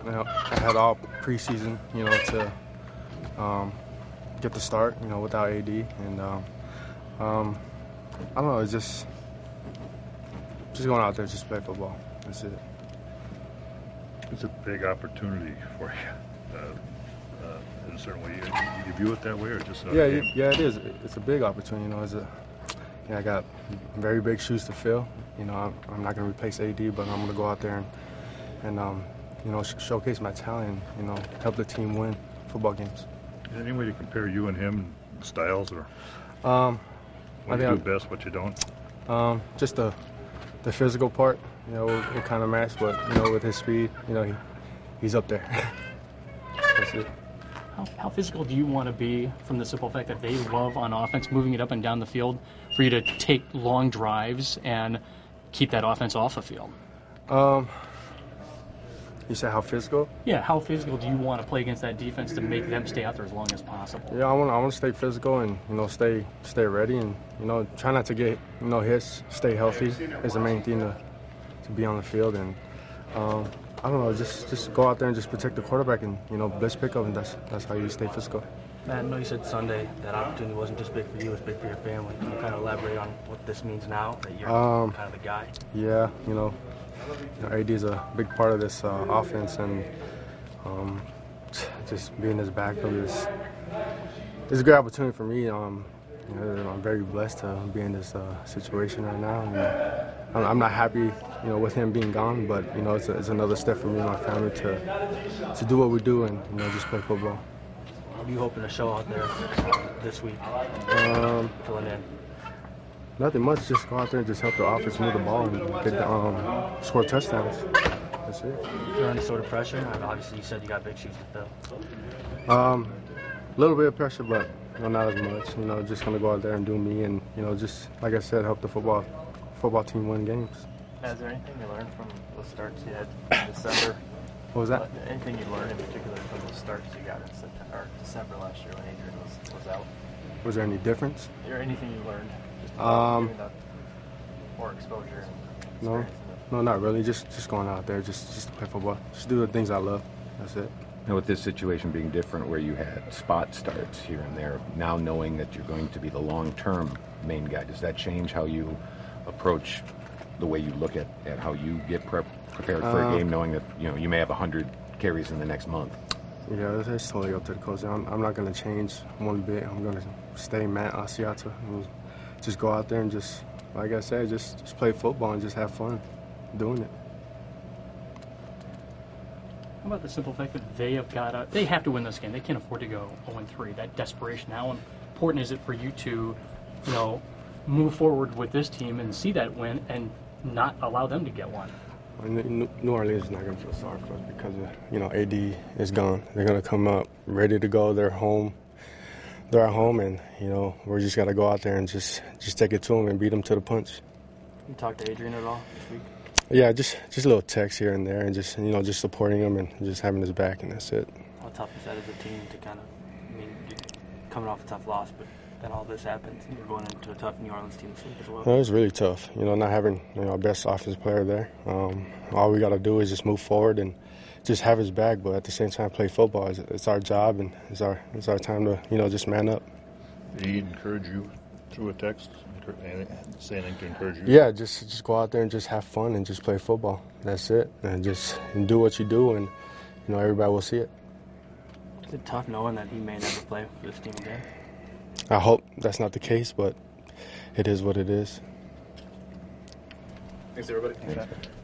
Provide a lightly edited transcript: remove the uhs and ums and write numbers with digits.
I had all preseason, to get the start, without AD, and I don't know, it's just going out there, just play football. That's it. It's a big opportunity for you. In a certain way, you view it that way, or just yeah, it is. It's a big opportunity. I got very big shoes to fill. I'm not going to replace AD, but I'm going to go out there and showcase my talent. Help the team win football games. Is there any way to compare you and him styles, or what you do best, what you don't? Just the physical part. We'll kind of match, but with his speed, he's up there. That's it. How physical do you want to be, from the simple fact that they love on offense moving it up and down the field, for you to take long drives and keep that offense off the field? You said how physical? Yeah, how physical do you want to play against that defense to make them stay out there as long as possible? Yeah, I want to stay physical and stay ready and try not to get hits. Stay healthy is the main thing to be on the field, and I don't know, just go out there and just protect the quarterback and blitz pickup, and that's how you stay physical. Matt, I know you said Sunday that opportunity wasn't just big for you, it was big for your family. Can you kind of elaborate on what this means now that you're kind of the guy? Yeah, AD is a big part of this offense, and just being his backup is a good opportunity for me. I'm very blessed to be in this situation right now. And I'm not happy, with him being gone, but it's another step for me and my family to do what we do and just play football. What are you hoping to show out there this week? Filling in. Nothing much. Just go out there and just help the offense move the ball and score touchdowns. That's it. You feel any sort of pressure? Obviously, you said you got big shoes to fill. A little bit of pressure, but not as much. Just gonna go out there and do me, and just like I said, help the football team win games. Is there anything you learned from the starts you had in December? What was that? Anything you learned in particular from the starts you got in December last year when Adrian was out? Was there any difference? Is there anything you learned? Just more exposure. And no, not really. Just going out there, just to play football. Just do the things I love. That's it. Now, with this situation being different, where you had spot starts here and there, now knowing that you're going to be the long-term main guy, does that change how you approach the way you look at how you get prepared for a game, knowing that you may have 100 carries in the next month? Yeah, it's totally up to the coach. I'm not going to change one bit. I'm going to stay Matt Asiata. Just go out there and just, like I said, just play football and just have fun doing it. How about the simple fact that they have to win this game? They can't afford to go 0-3. That desperation. How important is it for you to, move forward with this team and see that win and not allow them to get one? New Orleans is not going to feel sorry for us because AD is gone. They're going to come up ready to go. They're home. They're at home, and we're just got to go out there and just take it to them and beat them to the punch. You talked to Adrian at all this week? Yeah, just a little text here and there, and just just supporting him and just having his back, and that's it. How tough is that as a team to kind of, you're coming off a tough loss, but then all this happens, and you're going into a tough New Orleans team this week as well? No, it was really tough. Not having our best offensive player there. All we got to do is just move forward and just have his back, but at the same time play football. It's our job, and it's our time to just man up. Did he encourage you through a text? Say anything to encourage you? Yeah, just go out there and just have fun and just play football. That's it, and just do what you do, and everybody will see it. Is it tough knowing that he may never play for this team again? I hope that's not the case, but it is what it is. Thanks, everybody.